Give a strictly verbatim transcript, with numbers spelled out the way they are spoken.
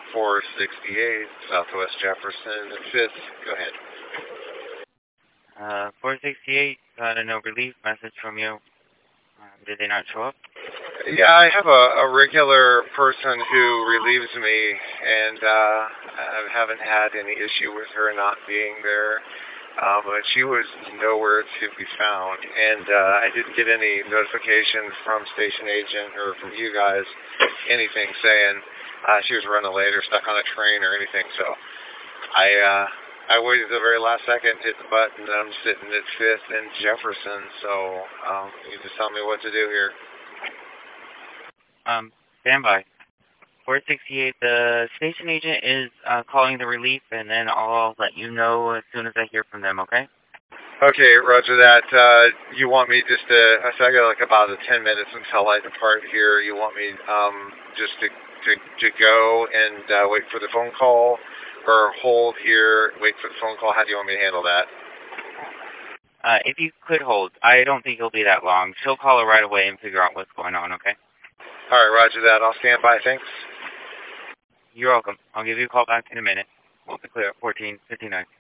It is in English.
four sixty-eight, Southwest Jefferson, fifth. Go ahead. Uh, four sixty-eight, got a no relief message from you. Uh, did they not show up? Yeah, I have a, a regular person who relieves me, and uh, I haven't had any issue with her not being there. Uh, but she was nowhere to be found, and uh, I didn't get any notification from station agent or from you guys, anything saying uh, she was running late or stuck on a train or anything. So I uh, I waited the very last second, hit the button, and I'm sitting at fifth and Jefferson. So um, you just tell me what to do here. Um, stand by. four sixty-eight, the station agent is uh, calling the relief, and then I'll let you know as soon as I hear from them, okay? Okay, roger that. Uh, you want me just to, I said I got like about ten minutes until I depart here. You want me um, just to, to, to go and uh, wait for the phone call, or hold here, wait for the phone call? How do you want me to handle that? Uh, if you could hold, I don't think it'll be that long. She'll call her right away and figure out what's going on, okay? All right, roger that. I'll stand by. Thanks. You're welcome. I'll give you a call back in a minute. We'll be clear at fourteen fifty-nine.